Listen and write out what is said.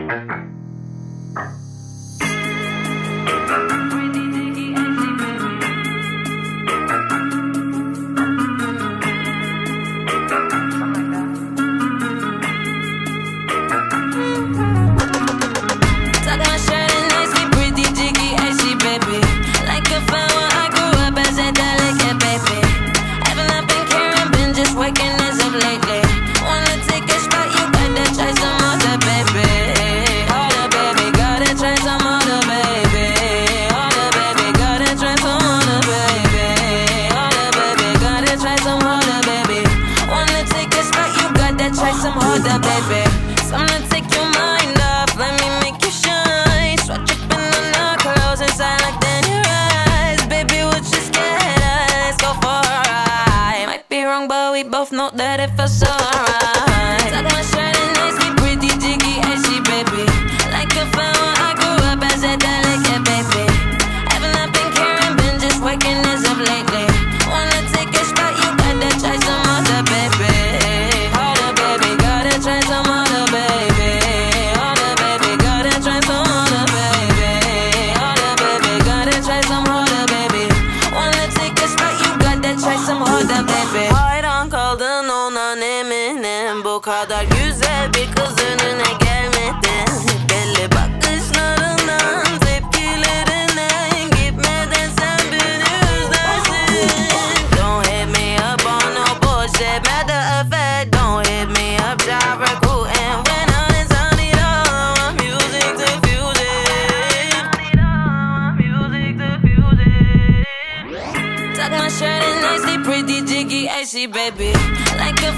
Know that it feels so right. Tuck my shirt and nicely, pretty jiggy, icy, baby. Like a flower, I grew up as a delicate baby. Haven't I been caring, been just working as of lately. Wanna take a spot, you gotta try some other, baby. Harder, baby, gotta try some other, baby. Harder, baby, gotta try some other, baby. Harder, baby, gotta try some harder, baby. Wanna take a spot, you gotta try some harder, baby. Kaldın olan eminim. Bu kadar güzel bir kız önüne gelmedin. Belli bakışlarından, tepkilerinden gitmeden sen beni üzersin. Don't hit me up on no bullshit. Matter of fact, don't hit me up, job recruiting. When honest, I need all of my music to fuse it. Tuck my shirt in nicely, pretty jiggy, icy, baby. Like a